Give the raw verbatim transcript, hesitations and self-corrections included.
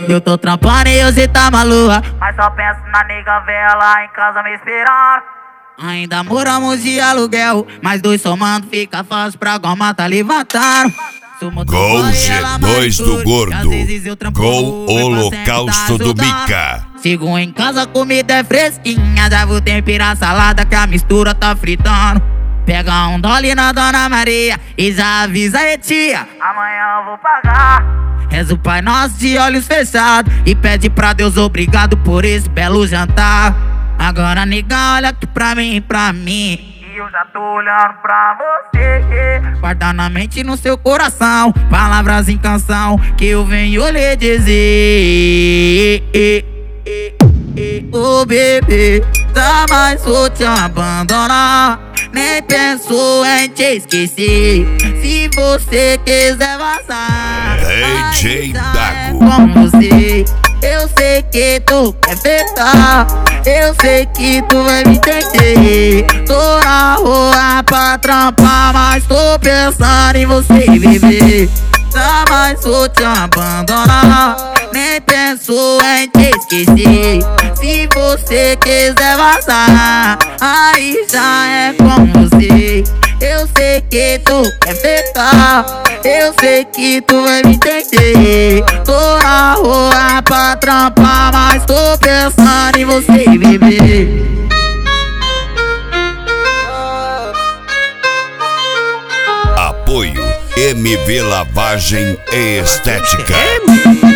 Eu tô trampando e você tá maluca, mas só penso na nega velha lá em casa me esperando. Ainda moramos de aluguel, mas dois somando fica fácil pra goma tá levantando. Gol G dois do Gordo, Gol Holocausto do Bica. Sigo em casa, comida é fresquinha, já vou temperar a salada que a mistura tá fritando. Pega um dólar na Dona Maria e já avisa aí, tia, amanhã eu vou pagar. Reza o Pai Nosso de olhos fechados e pede pra Deus obrigado por esse belo jantar. Agora nega, olha aqui pra mim, pra mim, e eu já tô olhando pra você. Guarda na mente e no seu coração palavras em canção que eu venho lhe dizer. Ô oh, bebê, jamais vou te abandonar, nem penso em te esquecer. Se você quiser vazar, D J Dago, com você, eu sei que tu quer ficar, eu sei que tu vai me entender. Tô na rua pra trampar, mas tô pensando em você, bebê. Jamais vou te abandonar, nem penso em te esquecer. Se você quiser vazar, aí já é com você. Eu sei que tu quer ficar, eu sei que tu vai me entender. Tô na rua pra trampar, mas tô pensando em você, bebê. Apoio M V Lavagem e Estética.